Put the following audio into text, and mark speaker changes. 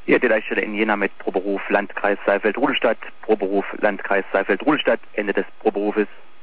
Speaker 1: Hier die Leitstelle in Jena mit Proberuf Landkreis Saalfeld-Rudolstadt. Proberuf Landkreis Saalfeld-Rudolstadt. Ende des Proberufes.